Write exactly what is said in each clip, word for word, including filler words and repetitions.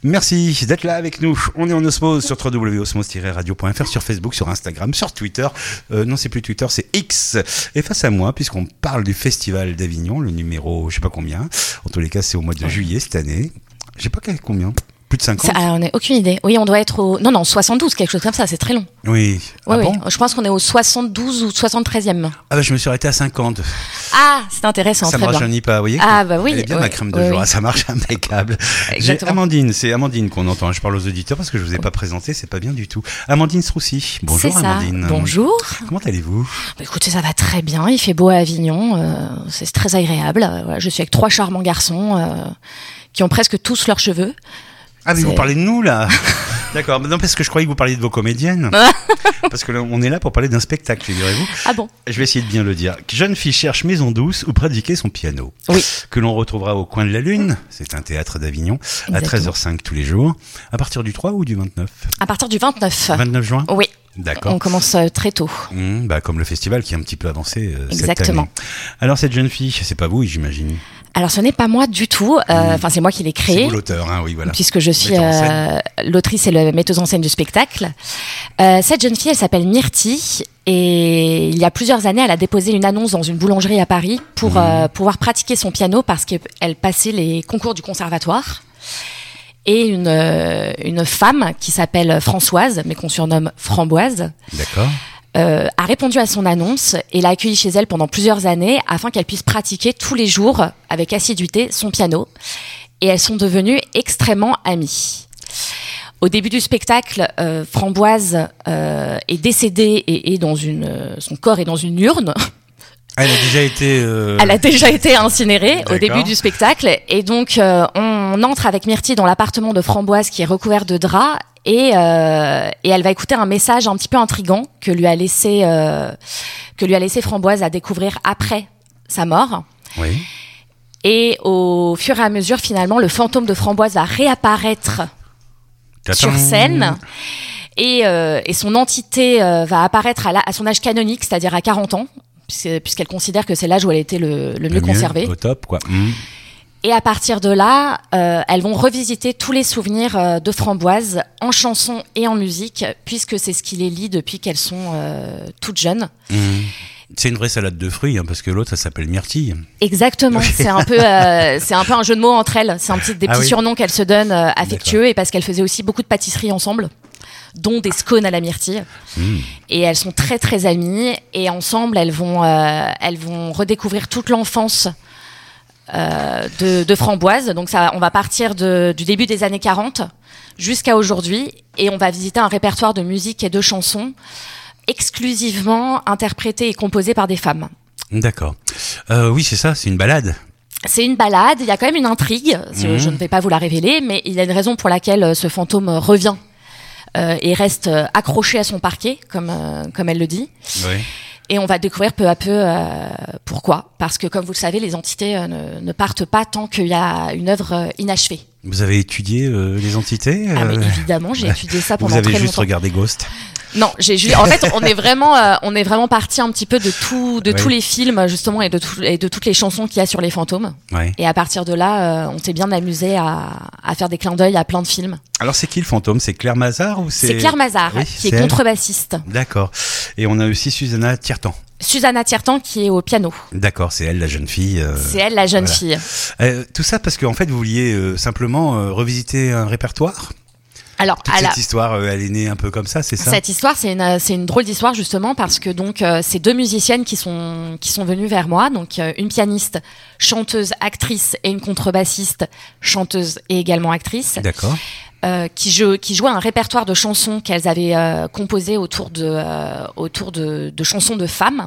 Merci d'être là avec nous. On est en osmose sur w w w point osmose tiret radio point f r, sur Facebook, sur Instagram, sur Twitter. Euh, non, c'est plus Twitter, c'est X. Et face à moi, puisqu'on parle du Festival d'Avignon, le numéro, je sais pas combien. En tous les cas, c'est au mois de juillet cette année. Je sais pas combien. Plus de cinquante. Ça, on n'a aucune idée. Oui, on doit être au... Non, non, soixante-douze, quelque chose comme ça, c'est très long. Oui. Oui, ah oui. Bon Je pense qu'on est au soixante-douze ou soixante-treizième. Ah bah je me suis arrêté à cinquante. Ah, c'est intéressant, ça très me bien. rajeunit pas, vous voyez. Ah bah oui. Elle est bien oui, ma crème de oui, jour, oui. ça marche impeccable. Exactement. J'ai Amandine, c'est Amandine qu'on entend. Je parle aux auditeurs parce que je vous ai pas présenté, c'est pas bien du tout. Amandine Stroussi. Bonjour c'est ça. Amandine. Bonjour. Comment allez-vous? Bah, écoutez, ça va très bien, il fait beau à Avignon, euh, c'est très agréable. Euh, voilà, je suis avec trois charmants garçons euh, qui ont presque tous leurs cheveux. Ah mais C'est... vous parlez de nous là. D'accord, non parce que je croyais que vous parliez de vos comédiennes. Parce que là, on est là pour parler d'un spectacle, figurez-vous. Ah bon? Je vais essayer de bien le dire. Jeune fille cherche maison douce où pratiquer son piano. Oui. Que l'on retrouvera au Coin de la Lune, c'est un théâtre d'Avignon, Exactement. à treize heures cinq tous les jours. À partir du trois ou du vingt-neuf? À partir du vingt-neuf. vingt-neuf juin? Oui. D'accord. On commence euh, très tôt. Mmh, bah, comme le festival qui est un petit peu avancé euh, Exactement. cette année. Alors cette jeune fille, c'est pas vous, j'imagine. Alors ce n'est pas moi du tout, enfin euh, mmh. c'est moi qui l'ai créé. C'est vous l'auteur, hein, oui voilà. Puisque je suis euh, l'autrice et la metteuse en scène du spectacle. Euh, cette jeune fille, elle s'appelle Myrtille. Et il y a plusieurs années, elle a déposé une annonce dans une boulangerie à Paris pour mmh. euh, pouvoir pratiquer son piano parce qu'elle passait les concours du conservatoire. Et une, euh, une femme qui s'appelle Françoise, mais qu'on surnomme Framboise, D'accord. Euh, a répondu à son annonce et l'a accueillie chez elle pendant plusieurs années afin qu'elle puisse pratiquer tous les jours avec assiduité son piano. Et elles sont devenues extrêmement amies. Au début du spectacle, euh, Framboise euh, est décédée et est dans une, euh, son corps est dans une urne. Elle a déjà été. Euh... Elle a déjà été incinérée D'accord. au début du spectacle. Et donc, euh, on entre avec Myrtille dans l'appartement de Framboise qui est recouvert de draps. Et, euh, et elle va écouter un message un petit peu intriguant que lui a laissé, euh, que lui a laissé Framboise à découvrir après sa mort. Oui. Et au fur et à mesure, finalement, le fantôme de Framboise va réapparaître Tadam. sur scène. Et, euh, et son entité euh, va apparaître à, la, à son âge canonique, c'est-à-dire à quarante ans. Puisqu'elle considère que c'est l'âge où elle était le, le, le mieux conservée. Au top, quoi. Mmh. Et à partir de là, euh, elles vont revisiter tous les souvenirs euh, de Framboise en chanson et en musique, puisque c'est ce qui les lie depuis qu'elles sont euh, toutes jeunes. Mmh. C'est une vraie salade de fruits, hein, parce que l'autre, ça s'appelle Myrtille. Exactement. c'est un peu, euh, c'est un peu un jeu de mots entre elles. C'est un petit, des ah petits oui. surnoms qu'elles se donnent euh, affectueux, D'accord. et parce qu'elles faisaient aussi beaucoup de pâtisseries ensemble, dont des scones à la myrtille. Mmh. Et elles sont très très amies, et ensemble elles vont, euh, elles vont redécouvrir toute l'enfance euh, de, de Framboise. Donc ça, on va partir de, du début des années quarante jusqu'à aujourd'hui, et on va visiter un répertoire de musique et de chansons exclusivement interprétées et composées par des femmes. D'accord. Euh, oui, c'est ça, c'est une balade. C'est une balade, il y a quand même une intrigue, mmh. je ne vais pas vous la révéler, mais il y a une raison pour laquelle ce fantôme revient. Euh, et reste euh, accroché à son parquet, comme, euh, comme elle le dit. Oui. Et on va découvrir peu à peu euh, pourquoi. Parce que, comme vous le savez, les entités euh, ne, ne partent pas tant qu'il y a une œuvre euh, inachevée. Vous avez étudié euh, les entités euh... Ah mais évidemment, j'ai étudié ça pendant très longtemps. Vous avez juste longtemps. regardé Ghost? Non, j'ai ju- en fait, on est vraiment, euh, on est vraiment parti un petit peu de tout, de ouais. tous les films justement et de tout, et de toutes les chansons qu'il y a sur les fantômes. Ouais. Et à partir de là, euh, on s'est bien amusé à, à faire des clins d'œil à plein de films. Alors c'est qui le fantôme? C'est Claire Mazard ou c'est C'est Claire Mazard, oui, qui est contrebassiste. D'accord. Et on a aussi Susanna Tiertan. Susanna Tiertan qui est au piano. D'accord, c'est elle la jeune fille. Euh, c'est elle la jeune voilà. fille. Euh, tout ça parce qu'en fait vous vouliez euh, simplement euh, revisiter un répertoire. Alors, toute cette la... histoire, euh, elle est née un peu comme ça, c'est ça? Cette histoire, c'est une, c'est une drôle d'histoire justement parce que donc euh, c'est deux musiciennes qui sont qui sont venues vers moi, donc euh, une pianiste, chanteuse, actrice et une contrebassiste, chanteuse et également actrice. D'accord. Euh, qui, jou- qui jouaient un répertoire de chansons qu'elles avaient euh, composées autour de euh, autour de, de chansons de femmes.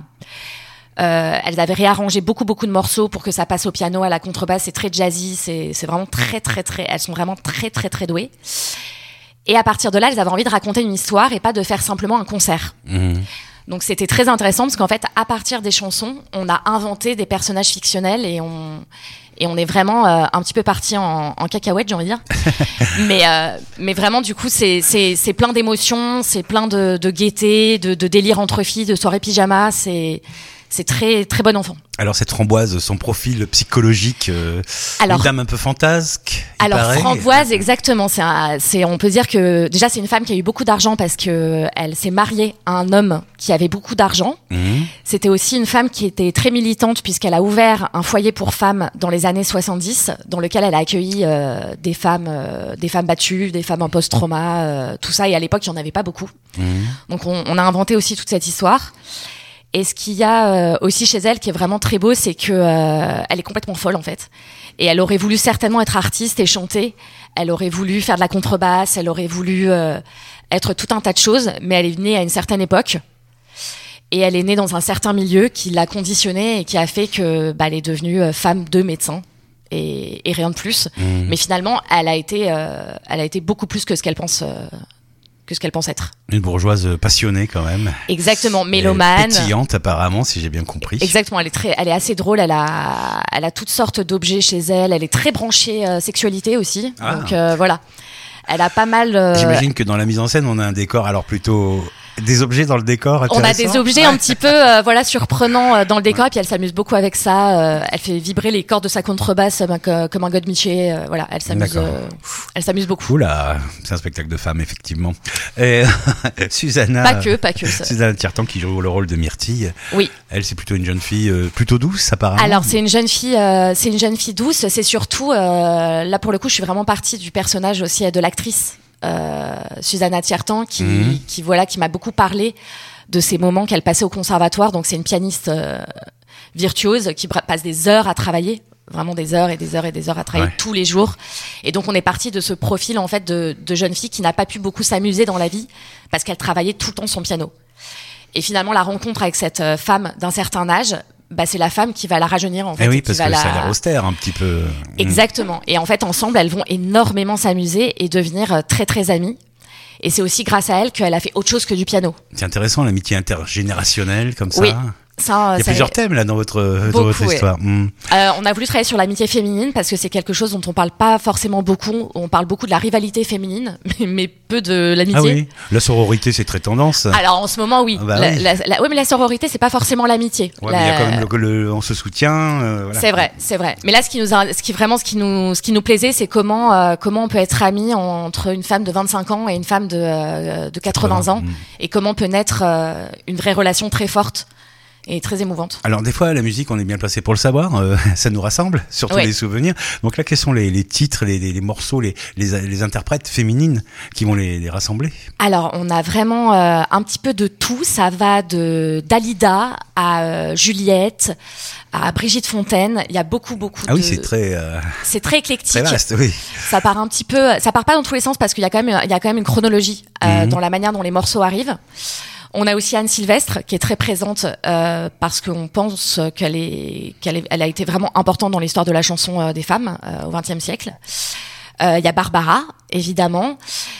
Euh, elles avaient réarrangé beaucoup beaucoup de morceaux pour que ça passe au piano, à la contrebasse. C'est très jazzy, c'est c'est vraiment très très très. Elles sont vraiment très très très douées. Et à partir de là, elles avaient envie de raconter une histoire et pas de faire simplement un concert. Mmh. Donc c'était très intéressant parce qu'en fait, à partir des chansons, on a inventé des personnages fictionnels et on et on est vraiment euh, un petit peu parti en, en cacahuète, j'ai envie de dire. mais euh, mais vraiment, du coup, c'est c'est c'est plein d'émotions, c'est plein de, de gaieté, de, de délire entre filles, de soirée pyjama. C'est C'est très très bon enfant. Alors cette Framboise, son profil psychologique, euh, alors, une dame un peu fantasque. Alors paraît. Framboise, exactement. C'est, un, c'est, on peut dire que déjà c'est une femme qui a eu beaucoup d'argent parce que elle s'est mariée à un homme qui avait beaucoup d'argent. Mmh. C'était aussi une femme qui était très militante puisqu'elle a ouvert un foyer pour femmes dans les années soixante-dix, dans lequel elle a accueilli euh, des femmes, euh, des femmes battues, des femmes en post-trauma, euh, tout ça. Et à l'époque, il n'y en avait pas beaucoup. Mmh. Donc on, on a inventé aussi toute cette histoire. Et ce qu'il y a euh, aussi chez elle qui est vraiment très beau, c'est que euh, elle est complètement folle en fait. Et elle aurait voulu certainement être artiste et chanter. Elle aurait voulu faire de la contrebasse. Elle aurait voulu euh, être tout un tas de choses. Mais elle est née à une certaine époque. Et elle est née dans un certain milieu qui l'a conditionnée et qui a fait que bah, elle est devenue euh, femme de médecin. Et, et rien de plus. Mmh. Mais finalement, elle a été, euh, elle a été beaucoup plus que ce qu'elle pense. Euh, que ce qu'elle pense être. Une bourgeoise passionnée quand même. Exactement, mélomane. Pétillante apparemment, si j'ai bien compris. Exactement, elle est très, elle est assez drôle. Elle a, elle a toutes sortes d'objets chez elle. Elle est très branchée euh, sexualité aussi. Ah. Donc euh, voilà, elle a pas mal. Euh... J'imagine que dans la mise en scène, on a un décor alors plutôt. Des objets dans le décor On a des objets ouais. un petit peu euh, voilà surprenants euh, dans le décor ouais. Et puis elle s'amuse beaucoup avec ça. Euh, elle fait vibrer les cordes de sa contrebasse euh, comme un godemiché. Euh, voilà, elle s'amuse. Euh, elle s'amuse beaucoup. Oula, c'est un spectacle de femmes effectivement. Et Susanna. Pas que, pas que. Ça. Susanna Tiertan qui joue le rôle de Myrtille. Oui. Elle c'est plutôt une jeune fille euh, plutôt douce apparemment. Alors c'est une jeune fille, euh, c'est une jeune fille douce. C'est surtout euh, là pour le coup, je suis vraiment partie du personnage aussi de l'actrice. Euh, Susanna Tiertan qui, mmh. qui voilà qui m'a beaucoup parlé de ces moments qu'elle passait au conservatoire. Donc c'est une pianiste euh, virtuose qui passe des heures à travailler, vraiment des heures et des heures et des heures à travailler ouais. tous les jours. Et donc on est parti de ce profil en fait de, de jeune fille qui n'a pas pu beaucoup s'amuser dans la vie parce qu'elle travaillait tout le temps son piano. Et finalement la rencontre avec cette femme d'un certain âge. Bah, c'est la femme qui va la rajeunir en fait. Eh oui, et parce qui que va ça la... a l'air austère un petit peu. Exactement. Et en fait, ensemble, elles vont énormément s'amuser et devenir très très amies. Et c'est aussi grâce à elle qu'elle a fait autre chose que du piano. C'est intéressant l'amitié intergénérationnelle comme ça. Oui. Ça, il y a ça plusieurs thèmes là dans votre, beaucoup, dans votre ouais. histoire. Mmh. Euh, on a voulu travailler sur l'amitié féminine parce que c'est quelque chose dont on parle pas forcément beaucoup. On parle beaucoup de la rivalité féminine, mais, mais peu de l'amitié. Ah oui, la sororité c'est très tendance. Alors en ce moment oui. Ah bah la, oui. La, la, oui, mais la sororité c'est pas forcément l'amitié. Ouais, la... mais il y a quand même le, le on se soutient. Euh, voilà. C'est vrai, c'est vrai. Mais là, ce qui nous, a, ce qui vraiment, ce qui nous, ce qui nous plaisait, c'est comment, euh, comment on peut être amis entre une femme de vingt-cinq ans et une femme de, euh, de quatre-vingts ans, mmh. et comment peut naître euh, une vraie relation très forte. Et très émouvante. Alors des fois la musique on est bien placé pour le savoir, euh, ça nous rassemble, surtout oui. les souvenirs. Donc là quels sont les, les titres, les, les, les morceaux, les, les, les interprètes féminines qui vont les, les rassembler? Alors on a vraiment euh, un petit peu de tout, ça va de Dalida à euh, Juliette, à Brigitte Fontaine, il y a beaucoup beaucoup ah de... oui c'est très... Euh... C'est très éclectique. Très vaste, oui. Ça part un petit peu, ça part pas dans tous les sens parce qu'il y a quand même, il y a quand même une chronologie euh, mm-hmm. dans la manière dont les morceaux arrivent. On a aussi Anne Sylvestre qui est très présente euh, parce qu'on pense qu'elle est, qu'elle est, elle a été vraiment importante dans l'histoire de la chanson euh, des femmes euh, au vingtième siècle. Il euh, y a Barbara, évidemment.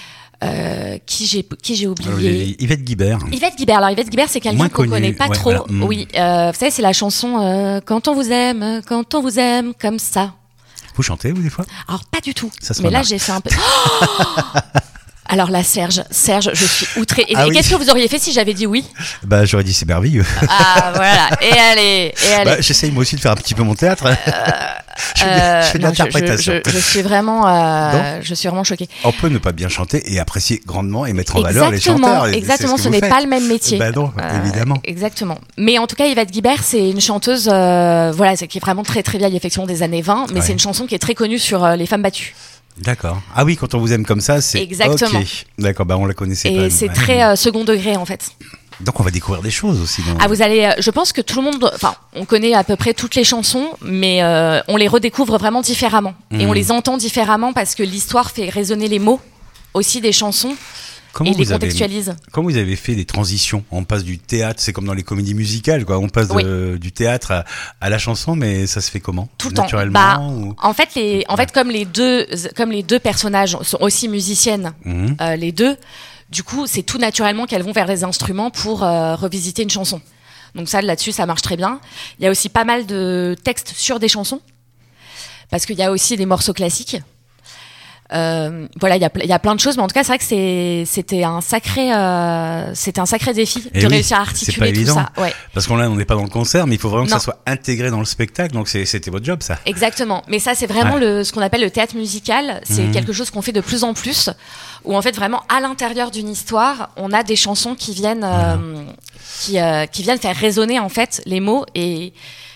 Euh, qui j'ai qui j'ai oublié. Alors, Yvette Guibert. Yvette Guibert. Alors Yvette Guibert, c'est quelqu'un qu'on connaît pas ouais, trop. Voilà. Mmh. Oui, euh, vous savez, c'est la chanson euh, Quand on vous aime, quand on vous aime comme ça. Vous chantez vous des fois? Alors pas du tout. Ça se Mais là remarque. j'ai fait un peu. Oh alors là, Serge, Serge, je suis outrée. Et, ah et oui. qu'est-ce que vous auriez fait si j'avais dit oui? Bah j'aurais dit c'est merveilleux. Ah voilà. Et allez, et allez. Bah, j'essaye moi aussi de faire un petit peu mon théâtre. Euh, je fais, euh, je fais de non, l'interprétation. Je, je, je suis vraiment, euh, je suis vraiment choquée. On peut ne pas bien chanter et apprécier grandement et mettre en exactement, valeur les chanteurs. Et exactement, ce, ce n'est faites. pas le même métier. Bah non, euh, évidemment. Exactement. Mais en tout cas, Yvette Guibert, c'est une chanteuse, euh, voilà, c'est qui est vraiment très très vieille, effectivement des années vingt, mais ouais. c'est une chanson qui est très connue sur euh, les femmes battues. D'accord. Ah oui, quand on vous aime comme ça, c'est exactement. Ok. D'accord, bah on la connaissait et pas. Et c'est ouais. très euh, second degré en fait. Donc on va découvrir des choses aussi. Dans... Ah vous allez, je pense que tout le monde, enfin, on connaît à peu près toutes les chansons, mais euh, on les redécouvre vraiment différemment mmh. et on les entend différemment parce que l'histoire fait résonner les mots aussi des chansons. Comment et les contextualise. Avez, comment vous avez fait des transitions? On passe du théâtre, c'est comme dans les comédies musicales, quoi. On passe de, oui. du théâtre à, à la chanson, mais ça se fait comment? Tout le naturellement, temps. Bah, ou... En fait, les, en fait, comme les deux, comme les deux personnages sont aussi musiciennes, mmh. euh, les deux, du coup, c'est tout naturellement qu'elles vont vers les instruments pour euh, revisiter une chanson. Donc ça, là-dessus, ça marche très bien. Il y a aussi pas mal de textes sur des chansons, parce qu'il y a aussi des morceaux classiques. Euh, voilà, il y a, il y a plein de choses, mais en tout cas, c'est vrai que c'est, c'était un sacré, euh, c'était un sacré défi Et de oui, réussir à c'est articuler pas tout évident. ça. Ouais. Parce qu'on là, on n'est pas dans le concert, mais il faut vraiment que Non. ça soit intégré dans le spectacle. Donc c'est, c'était votre job, ça. Exactement. Mais ça, c'est vraiment Ouais. le, ce qu'on appelle le théâtre musical. C'est Mhm. quelque chose qu'on fait de plus en plus, où en fait, vraiment, à l'intérieur d'une histoire, on a des chansons qui viennent, euh, qui, euh, qui viennent faire résonner, en fait, les mots et,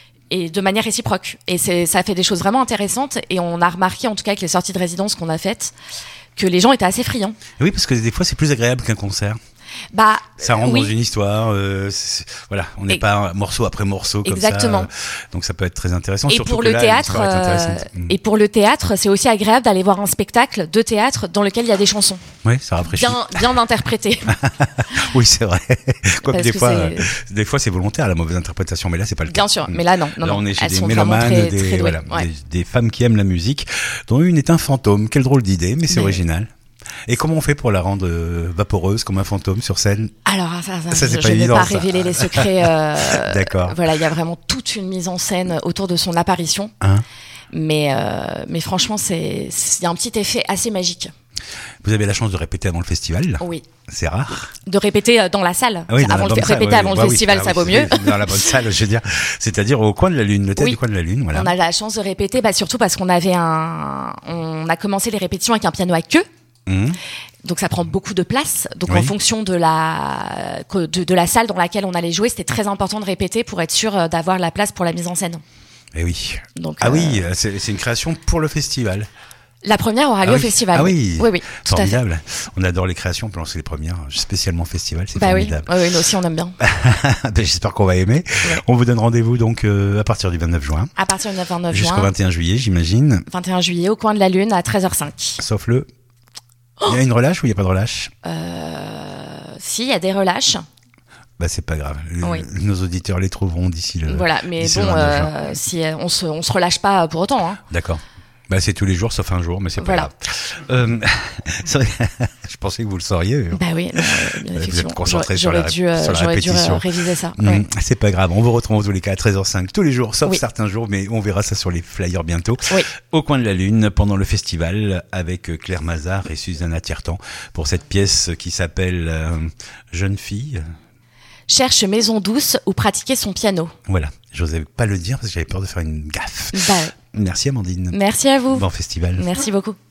et de manière réciproque. Et c'est, ça fait des choses vraiment intéressantes. Et on a remarqué, en tout cas, avec les sorties de résidence qu'on a faites, que les gens étaient assez friands. Et oui, parce que des fois, c'est plus agréable qu'un concert. Bah, Ça rentre oui. dans une histoire. Euh, c'est- voilà, on n'est Et- pas morceau après morceau comme Exactement. ça. Donc ça peut être très intéressant. Et surtout pour que le là, théâtre, l'histoire est euh, intéressante. Mm. et pour le théâtre, c'est aussi agréable d'aller voir un spectacle de théâtre dans lequel il y a des chansons Oui, ça rafraîchit. bien, bien interprétées. Oui, c'est vrai. Comme Parce des que fois, c'est- euh, des fois c'est volontaire la mauvaise interprétation, mais là c'est pas le cas. Bien sûr, mais là non, non, Là, non. on est chez Elles des sont vraiment mélomanes, très, des, très douées. voilà, Ouais. des, des femmes qui aiment la musique, dont une est un fantôme. Quelle drôle d'idée, mais c'est Mais- original. Et comment on fait pour la rendre euh, vaporeuse comme un fantôme sur scène? Alors, ça, ça, Ça, c'est je pas ne vais évident, pas ça. révéler les secrets. euh, D'accord. Voilà, il y a vraiment toute une mise en scène autour de son apparition. Hein? Mais, euh, mais franchement, c'est, c'est- il y a un petit effet assez magique. Vous avez la chance de répéter avant le festival. Oui. C'est rare. De répéter euh, dans la salle. Ah oui, dans avant la le, bonne salle, répéter oui, avant bah le oui, festival, ah ça oui, vaut mieux. c'est- Dans la bonne salle, je veux dire. C'est-à-dire au coin de la Lune, le théâtre Oui. du coin de la Lune, voilà. On a la chance de répéter, bah, surtout parce qu'on avait un, on a commencé les répétitions avec un piano à queue. Mmh. Donc ça prend beaucoup de place. Donc Oui. en fonction de la de, de la salle dans laquelle on allait jouer, c'était très important de répéter pour être sûr euh, d'avoir la place pour la mise en scène. Eh oui. Donc Ah euh, oui, c'est, c'est une création pour le festival. la première aura lieu Ah au oui. festival. Ah oui. oui, oui, tout à fait. Formidable. On adore les créations, on peut lancer les premières, spécialement festival, c'est Bah oui, formidable. oui, oui, nous aussi on aime bien. Ben, j'espère qu'on va aimer. Ouais. On vous donne rendez-vous donc euh, à partir du vingt-neuf juin À partir du vingt-neuf jusqu'au juin, vingt et un juillet, j'imagine. vingt et un juillet, au coin de la Lune à treize heures cinq. Sauf le. Il y a une relâche ou il n'y a pas de relâche? Euh, si, il y a des relâches. Bah c'est pas grave. Le- Oui. Nos auditeurs les trouveront d'ici le. Voilà, mais d'ici bon, le vingt-neuf juin. euh, si euh, on se on se relâche pas pour autant. Hein. D'accord. Bah c'est tous les jours sauf un jour, mais c'est pas Voilà. grave. Euh, c'est vrai, je pensais que vous le sauriez. Bah oui, non, euh, bien êtes effectivement. concentré J'aurais sur la j'aurais ré- dû, euh, sur la j'aurais dû répétition. euh, réviser ça. Mmh, Ouais. c'est pas grave, on vous retrouve en tous les cas à treize heures cinq tous les jours, sauf Oui. certains jours, mais on verra ça sur les flyers bientôt. Oui. Au coin de la Lune, pendant le festival, avec Claire Mazard et Susanna Tiertan, pour cette pièce qui s'appelle euh, Jeune fille. Cherche maison douce où pratiquer son piano. Voilà, j'osais pas le dire parce que j'avais peur de faire une gaffe. Bah, Merci Amandine. merci à vous. Bon festival. Merci beaucoup.